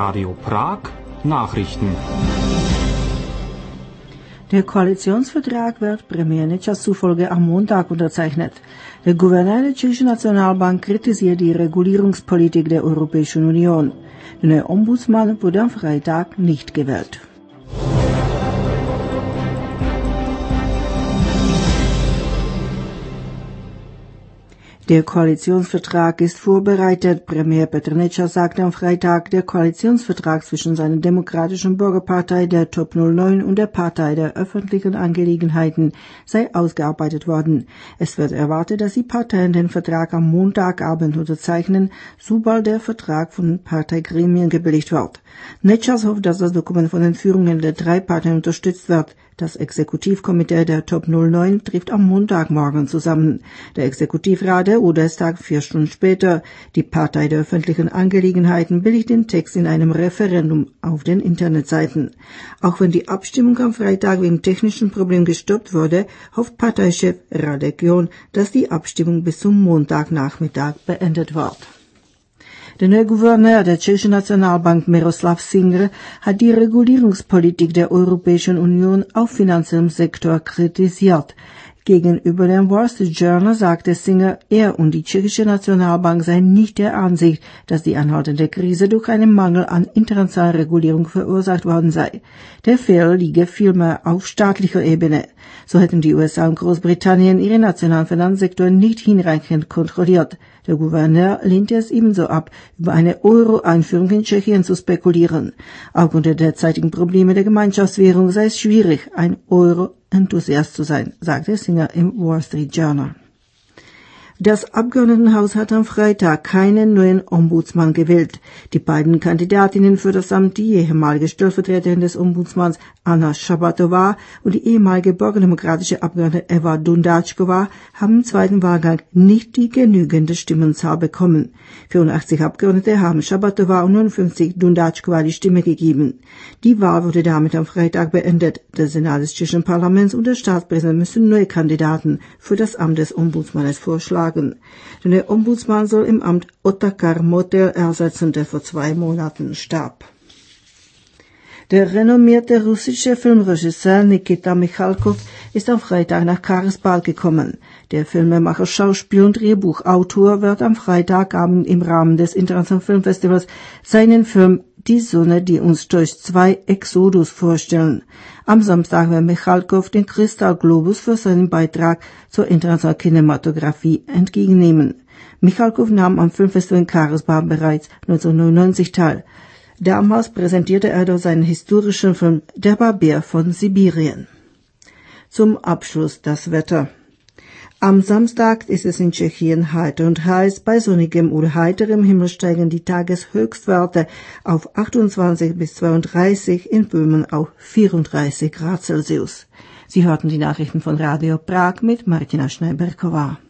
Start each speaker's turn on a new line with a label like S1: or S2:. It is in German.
S1: Radio Prag Nachrichten.
S2: Der Koalitionsvertrag wird Premierministers zufolge am Montag unterzeichnet. Der Gouverneur der Tschechischen Nationalbank kritisiert die Regulierungspolitik der Europäischen Union. Der neue Ombudsmann wurde am Freitag nicht gewählt. Der Koalitionsvertrag ist vorbereitet. Premier Petrneča sagte am Freitag, der Koalitionsvertrag zwischen seiner Demokratischen Bürgerpartei, der Top 09 und der Partei der öffentlichen Angelegenheiten sei ausgearbeitet worden. Es wird erwartet, dass die Parteien den Vertrag am Montagabend unterzeichnen, sobald der Vertrag von Parteigremien gebilligt wird. Nečas hofft, dass das Dokument von den Führungen der drei Parteien unterstützt wird. Das Exekutivkomitee der Top 09 trifft am Montagmorgen zusammen. Der Exekutivrat der UdS-Tag 4 Stunden später. Die Partei der öffentlichen Angelegenheiten billigt den Text in einem Referendum auf den Internetseiten. Auch wenn die Abstimmung am Freitag wegen technischen Problemen gestoppt wurde, hofft Parteichef Radek John, dass die Abstimmung bis zum Montagnachmittag beendet wird. Der neue Gouverneur der Tschechischen Nationalbank Miroslav Singer hat die Regulierungspolitik der Europäischen Union auf finanziellem Sektor kritisiert. Gegenüber dem Wall Street Journal sagte Singer, er und die Tschechische Nationalbank seien nicht der Ansicht, dass die anhaltende Krise durch einen Mangel an internationaler Regulierung verursacht worden sei. Der Fehler liege vielmehr auf staatlicher Ebene. So hätten die USA und Großbritannien ihren nationalen Finanzsektor nicht hinreichend kontrolliert. Der Gouverneur lehnte es ebenso ab, über eine Euro-Einführung in Tschechien zu spekulieren. Aufgrund der derzeitigen Probleme der Gemeinschaftswährung sei es schwierig, ein Euro-Enthusiast zu sein, sagte Singer im Wall Street Journal. Das Abgeordnetenhaus hat am Freitag keinen neuen Ombudsmann gewählt. Die beiden Kandidatinnen für das Amt, die ehemalige Stellvertreterin des Ombudsmanns Anna Shabatova und die ehemalige bürgerdemokratische Abgeordnete Eva Dundáčková, haben im zweiten Wahlgang nicht die genügende Stimmenzahl bekommen. 84 Abgeordnete haben Shabatova und 59 Dundáčková die Stimme gegeben. Die Wahl wurde damit am Freitag beendet. Der Senat des tschechischen Parlaments und der Staatspräsident müssen neue Kandidaten für das Amt des Ombudsmannes vorschlagen. Der Ombudsmann soll im Amt Otakar Motel ersetzen, der vor 2 Monaten starb. Der renommierte russische Filmregisseur Nikita Michalkov ist am Freitag nach Karlsbad gekommen. Der Filmemacher, Schauspieler und Drehbuchautor wird am Freitagabend im Rahmen des Internationalen Filmfestivals seinen Film Die Sonne, die uns durch 2 Exodus vorstellen. Am Samstag wird Michalkov den Kristallglobus für seinen Beitrag zur internationalen Kinematografie entgegennehmen. Michalkov nahm am Filmfestival in Karlsbad bereits 1999 teil. Damals präsentierte er dort seinen historischen Film Der Barbier von Sibirien. Zum Abschluss das Wetter. Am Samstag ist es in Tschechien heiter und heiß. Bei sonnigem oder heiterem Himmel steigen die Tageshöchstwerte auf 28 bis 32, in Böhmen auf 34 Grad Celsius. Sie hörten die Nachrichten von Radio Prag mit Martina Schneiberkova.